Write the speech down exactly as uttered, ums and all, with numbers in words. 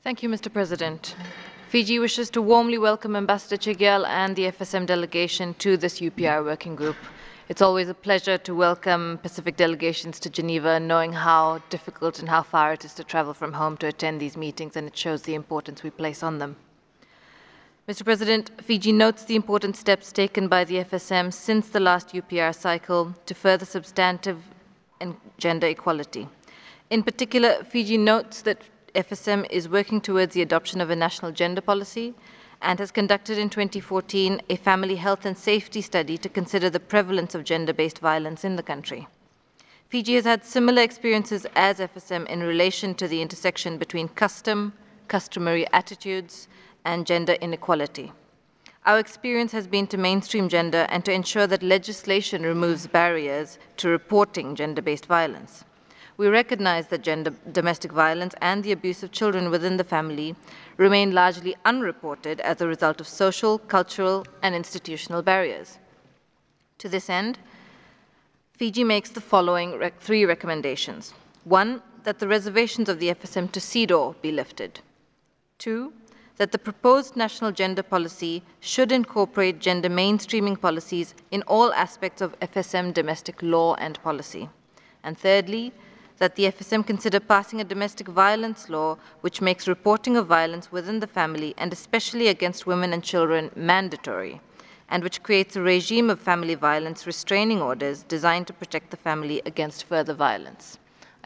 Thank you, Mister President. Fiji wishes to warmly welcome Ambassador Chigyal and the F S M delegation to this U P R working group. It's always a pleasure to welcome Pacific delegations to Geneva, knowing how difficult and how far it is to travel from home to attend these meetings, and it shows the importance we place on them. Mister President, Fiji notes the important steps taken by the F S M since the last U P R cycle to further substantive and gender equality. In particular, Fiji notes that F S M is working towards the adoption of a national gender policy and has conducted in twenty fourteen a family health and safety study to consider the prevalence of gender-based violence in the country. Fiji has had similar experiences as F S M in relation to the intersection between custom, customary attitudes, and gender inequality. Our experience has been to mainstream gender and to ensure that legislation removes barriers to reporting gender-based violence. We recognize that gender, domestic violence and the abuse of children within the family remain largely unreported as a result of social, cultural, and institutional barriers. To this end, Fiji makes the following rec three recommendations. One, that the reservations of the F S M to CEDAW be lifted. Two, that the proposed national gender policy should incorporate gender mainstreaming policies in all aspects of F S M domestic law and policy. And thirdly, that the F S M consider passing a domestic violence law which makes reporting of violence within the family, and especially against women and children, mandatory, and which creates a regime of family violence restraining orders designed to protect the family against further violence.